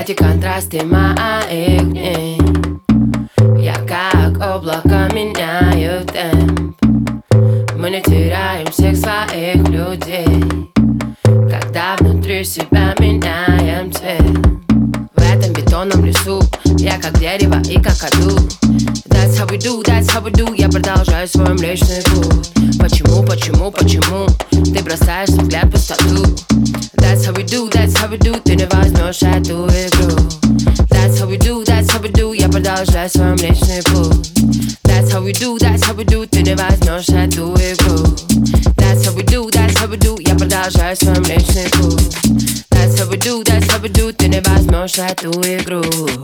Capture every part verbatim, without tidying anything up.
Эти контрасты моих дней, я как облако меняю темп. Мы не теряем всех своих людей, когда внутри себя меняем цвет. В этом бетонном лесу я как дерево и как аду. That's how we do, that's how we do. Я продолжаю свой млечный путь. Почему, почему, почему ты бросаешь взгляд в пустоту? That's how we do, that's how we do. Ты не возьмешь эту игру. That's how we do, that's how we do. Я продолжаю свой млечный путь. That's how we do, that's how we do. Ты не возьмешь эту игру. That's how we do, that's how we do. Я продолжаю свой млечный путь. That's how we do, that's how we do. Ты не возьмешь эту игру.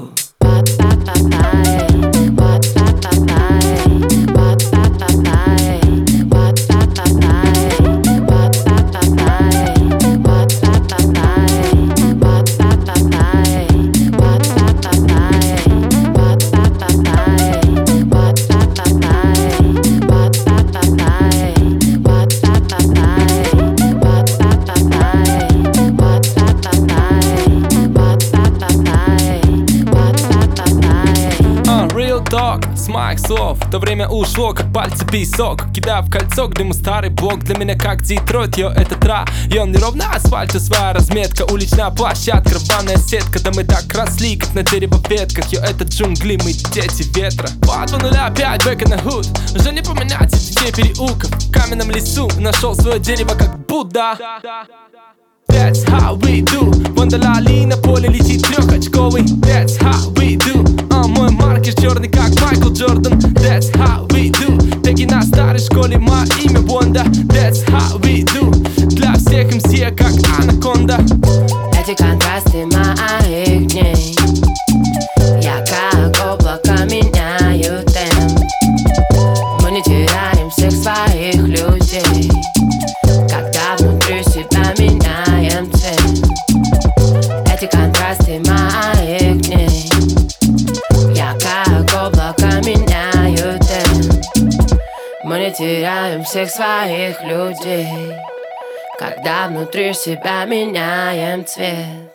Talk, с моих слов то время ушло, как пальцы песок. Кидаю в кольцо, где мой старый блок. Для меня как Детройт, йо, это район. Неровно асфальт, своя разметка. Уличная площадка, рваная сетка. Да мы так росли, как на дерево ветках. Йо, это джунгли, мы дети ветра. По два ноль пять, back in the hood. Уже не поменять детей переулков. В каменном лесу нашел свое дерево, как Будда. That's how we do. Вандалали на поле летит трехочковый. That's how we do. А мой маркер черный, как Майкл Джордан. That's how we do. Теги на старой школе, мое имя Бонда. That's how we do. Для всех эм си как анаконда. Эти контрасты моих дней, я как облако меняю темп. Мы не теряем всех своих людей, когда внутри себя меняем цвет. Эти контрасты моих дней, я как облако меняю темп. Мы не теряем всех своих людей, когда внутри себя меняем цвет.